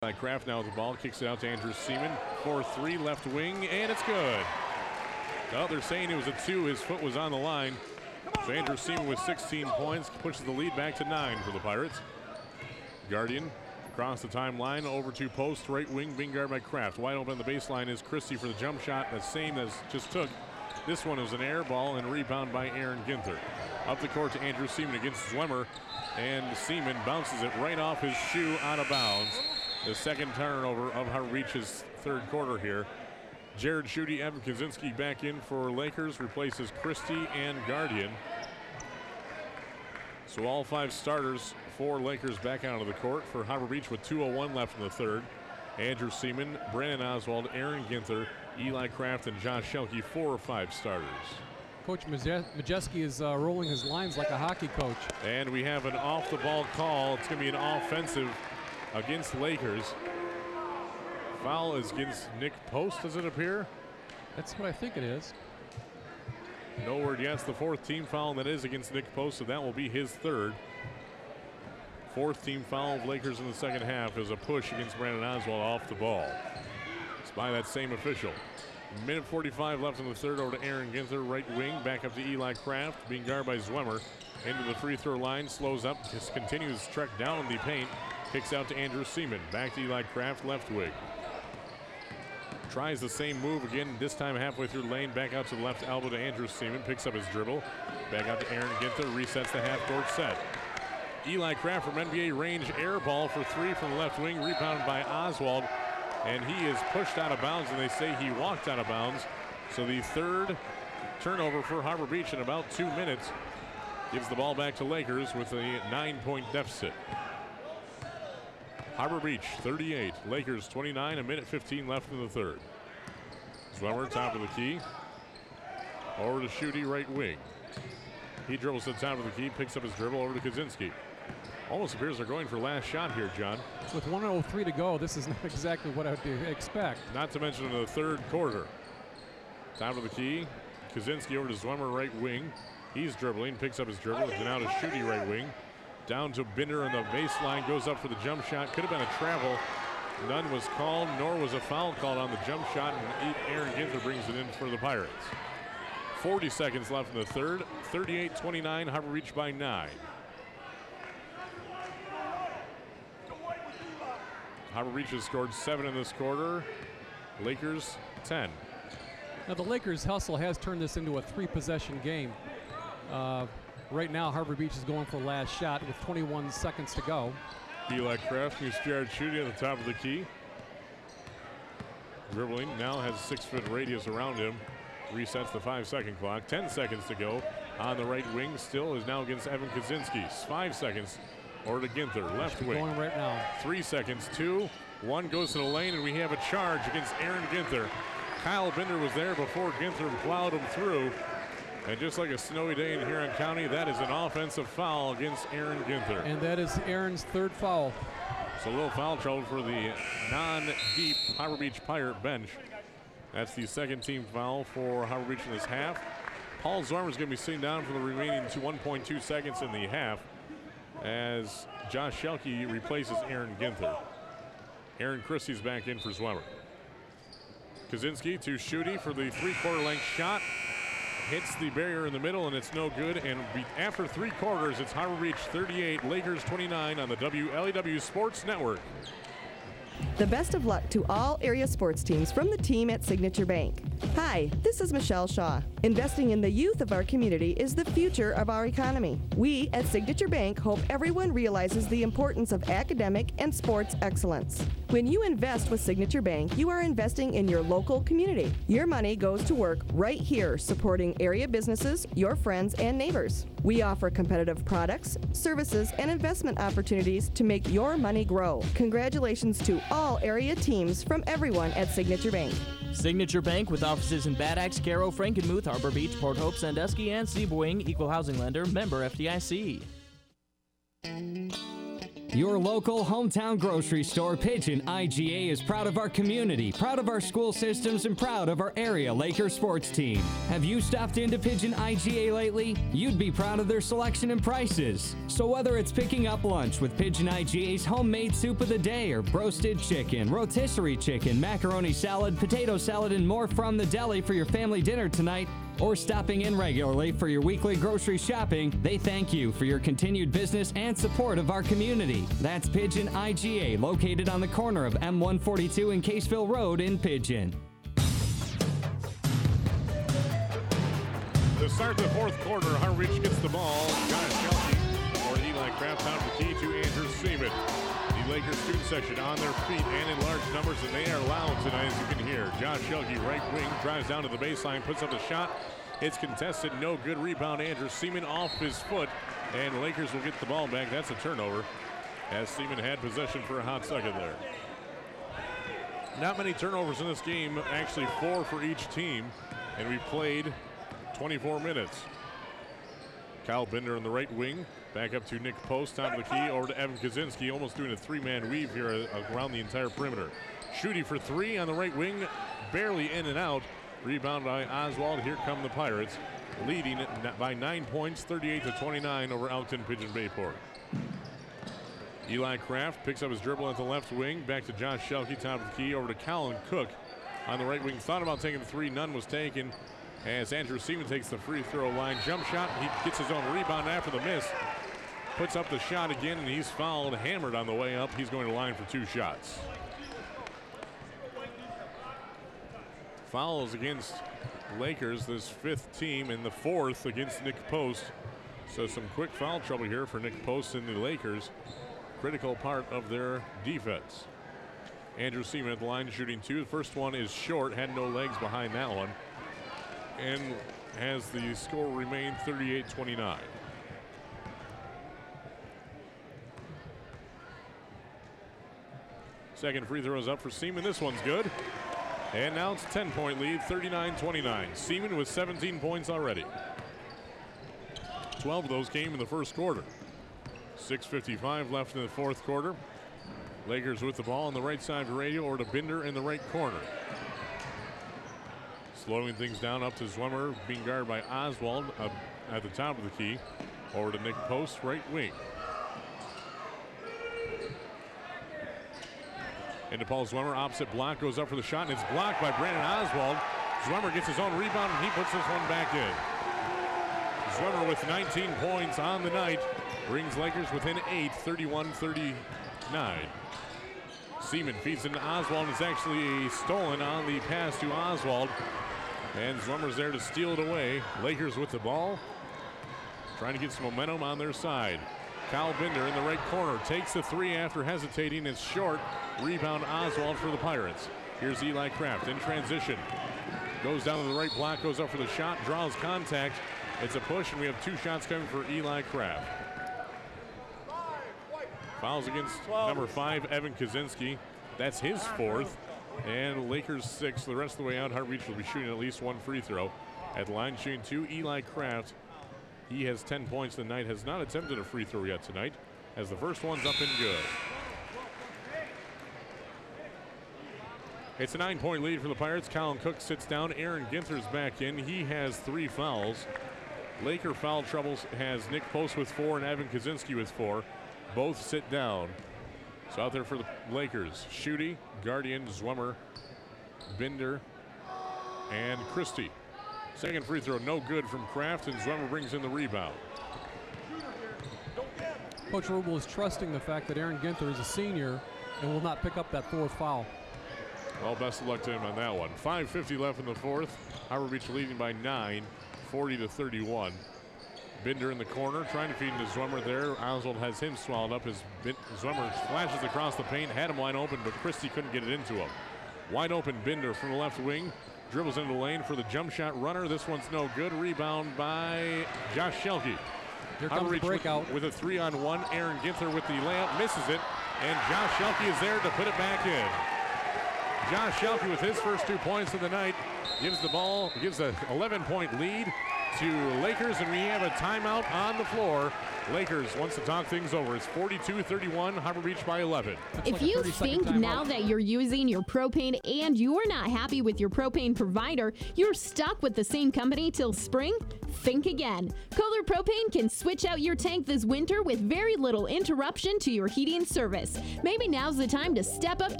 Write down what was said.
Kraft now with the ball, kicks it out to Andrew Seaman. 4-3 left wing, and it's good. Well, they're saying it was a 2. His foot was on the line. So Andrew Seaman with 16 points pushes the lead back to 9 for the Pirates. Guardian across the timeline over to post, right wing, being guarded by Kraft. Wide open on the baseline is Christie for the jump shot, the same as just took. This one was an air ball and rebound by Aaron Ginther. Up the court to Andrew Seaman against Zwemmer, and Seaman bounces it right off his shoe out of bounds. The second turnover of Harbor Beach's third quarter here. Jared Schutte, Evan Kaczynski back in for Lakers, replaces Christie and Guardian. So all 5 starters for Lakers back out of the court for Harbor Beach with 2:01 left in the third. Andrew Seaman, Brandon Oswald, Aaron Ginther, Eli Kraft, and Josh Schelke, 4 or 5 starters. Coach Majeski is rolling his lines like a hockey coach. And we have an off-the-ball call. It's going to be an offensive against Lakers. Foul is against Nick Post, does it appear? That's what I think it is. No word yet. It's the 4th team foul, and that is against Nick Post, so that will be his 3rd. 4th team foul of Lakers in the second half is a push against Brandon Oswald off the ball. It's by that same official. Minute 45 left in the third. Over to Aaron Ginther, right wing. Back up to Eli Kraft, being guarded by Zwemmer. Into the free throw line, slows up, just continues to trek down the paint. Kicks out to Andrew Seaman. Back to Eli Kraft, left wing. Tries the same move again, this time halfway through the lane. Back out to the left elbow to Andrew Seaman. Picks up his dribble. Back out to Aaron Ginther, resets the half-court set. Eli Kraft from NBA range, air ball for 3 from the left wing, rebounded by Oswald. And he is pushed out of bounds, and they say he walked out of bounds. So the 3rd turnover for Harbor Beach in about 2 minutes gives the ball back to Lakers with a 9-point deficit. Harbor Beach 38, Lakers 29, a minute 15 left in the third. Zwemmer, top of the key. Over to Schutte, right wing. He dribbles to the top of the key, picks up his dribble over to Kaczynski. Almost appears they're going for last shot here, John. With 1:03 to go, this is not exactly what I would expect. Not to mention in the third quarter. Top of the key, Kaczynski over to Zwemmer, right wing. He's dribbling, picks up his dribble, and now to Schutte, right wing. Down to Binder on the baseline, goes up for the jump shot. Could have been a travel. None was called, nor was a foul called on the jump shot, and Aaron Ginther brings it in for the Pirates. 40 seconds left in the third. 38-29, Harbor Beach by 9. Harbor Beach has scored 7 in this quarter. Lakers 10. Now the Lakers hustle has turned this into a 3-possession game. Right now, Harbor Beach is going for the last shot with 21 seconds to go. Eli Kraft meets Jared Schutte at the top of the key. Dribbling, now has a 6-foot radius around him. Resets the 5-second clock. 10 seconds to go on the right wing. Still is now against Evan Kaczynski. 5 seconds. Over to Ginther, left wing. Going right now. 3 seconds, 2. 1 goes to the lane, and we have a charge against Aaron Ginther. Kyle Binder was there before Ginther plowed him through. And just like a snowy day in Huron County, that is an offensive foul against Aaron Ginther. And that is Aaron's 3rd foul. So a little foul trouble for the non-deep Harbor Beach Pirate bench. That's the 2nd team foul for Harbor Beach in this half. Paul Zwemmer is going to be sitting down for the remaining 1.2 seconds in the half as Josh Schelke replaces Aaron Ginther. Aaron Christie's back in for Zwemmer. Kaczynski to Schutte for the 3/4 length shot. Hits the barrier in the middle, and it's no good. And after 3 quarters, it's Harbor Beach 38, Lakers 29 on the WLEW Sports Network. The best of luck to all area sports teams from the team at Signature Bank. Hi, this is Michelle Shaw. Investing in the youth of our community is the future of our economy. We at Signature Bank hope everyone realizes the importance of academic and sports excellence. When you invest with Signature Bank, you are investing in your local community. Your money goes to work right here supporting area businesses, your friends, and neighbors. We offer competitive products, services, and investment opportunities to make your money grow. Congratulations to all area teams from everyone at Signature Bank. Signature Bank, with offices in Bad Axe, Caro, Frankenmuth, Harbor Beach, Port Hope, Sandusky, and Seaboing. Equal housing lender, member FDIC. Your local hometown grocery store, Pigeon IGA, is proud of our community, proud of our school systems, and proud of our area Lakers sports team. Have you stopped into Pigeon IGA lately? You'd be proud of their selection and prices. So whether it's picking up lunch with Pigeon IGA's homemade soup of the day, or roasted chicken, rotisserie chicken, macaroni salad, potato salad, and more from the deli for your family dinner tonight, or stopping in regularly for your weekly grocery shopping, they thank you for your continued business and support of our community. That's Pigeon IGA, located on the corner of M142 and Caseville Road in Pigeon. To start the fourth quarter, Harbor Beach gets the ball. Josh Shelkey or Eli Kraft out the key to Andrew Seaman. The Lakers student section on their feet and in large numbers, and they are loud tonight, as you can hear. Josh Shelkey, right wing, drives down to the baseline, puts up the shot. It's contested, no good. Rebound, Andrew Seaman off his foot, and the Lakers will get the ball back. That's a turnover, as Seaman had possession for a hot second there. Not many turnovers in this game, actually 4 for each team, and we played 24 minutes. Kyle Binder in the right wing, back up to Nick Post, top of the key, over to Evan Kaczynski, almost doing a three-man weave here around the entire perimeter. Shooting for three on the right wing, barely in and out. Rebound by Oswald. Here come the Pirates, leading by 9 points, 38-29 over Elkton Pigeon Bayport. Eli Kraft picks up his dribble at the left wing, back to Josh Shelkey, top of the key, over to Colin Cook on the right wing. Thought about taking the three, none was taken, as Andrew Seaman takes the free throw line. Jump shot, he gets his own rebound after the miss. Puts up the shot again, and he's fouled, hammered on the way up. He's going to line for 2 shots. Fouls against Lakers, this 5th team, and the 4th against Nick Post. So some quick foul trouble here for Nick Post and the Lakers. Critical part of their defense. Andrew Seaman at the line shooting 2. The first one is short, had no legs behind that one, and has the score remain 38-29. Second free throw is up for Seaman. This one's good. And now it's a 10-point lead, 39-29. Seaman with 17 points already. 12 of those came in the first quarter. 6:55 left in the fourth quarter. Lakers with the ball on the right side of the radio, or to Binder in the right corner. Slowing things down up to Zwemmer, being guarded by Oswald at the top of the key. Over to Nick Post, right wing. Into Paul Zwemmer, opposite block, goes up for the shot, and it's blocked by Brandon Oswald. Zwemmer gets his own rebound, and he puts this one back in. Zwemmer with 19 points on the night brings Lakers within 8, 31-39. Seaman feeds into Oswald, and it's actually stolen on the pass to Oswald. And Zwemmer's there to steal it away. Lakers with the ball, trying to get some momentum on their side. Kyle Binder in the right corner takes the three after hesitating. It's short. Rebound Oswald for the Pirates. Here's Eli Kraft in transition. Goes down to the right block, goes up for the shot, draws contact. It's a push, and we have 2 shots coming for Eli Kraft. Fouls against number 5, Evan Kaczynski. That's his 4th. And Lakers 6. The rest of the way out, Harbor Beach will be shooting at least 1 free throw. At the line shooting 2, Eli Kraft. He has 10 points tonight, has not attempted a free throw yet tonight, as the first one's up and good. It's a 9-point lead for the Pirates. Colin Cook sits down. Aaron Ginther's back in. He has 3 fouls. Laker foul troubles has Nick Post with 4 and Evan Kaczynski with 4. Both sit down. So out there for the Lakers, Schutte, Guardian, Zwemmer, Binder, and Christie. Second free throw, no good from Kraft, and Zwemmer brings in the rebound. Coach Rubel is trusting the fact that Aaron Ginther is a senior and will not pick up that 4th foul. Well, best of luck to him on that one. 5:50 left in the 4th. Harbor Beach leading by 9, 40-31. Binder in the corner, trying to feed into Zwemmer there. Oswald has him swallowed up as Zwemmer flashes across the paint, had him wide open, but Christie couldn't get it into him. Wide open Binder from the left wing, dribbles into the lane for the jump shot runner. This one's no good. Rebound by Josh Shelkey. Here comes the breakout. With a 3-on-1. Aaron Ginther with the layup, misses it, and Josh Shelkey is there to put it back in. Josh Shelkey with his first 2 points of the night gives the ball, gives an 11-point lead to Lakers, and we have a timeout on the floor. Lakers wants to talk things over. It's 42-31, Harbor Beach by 11. If you think now that you're using your propane and you're not happy with your propane provider, you're stuck with the same company till spring, think again. Kohler Propane can switch out your tank this winter with very little interruption to your heating service. Maybe now's the time to step up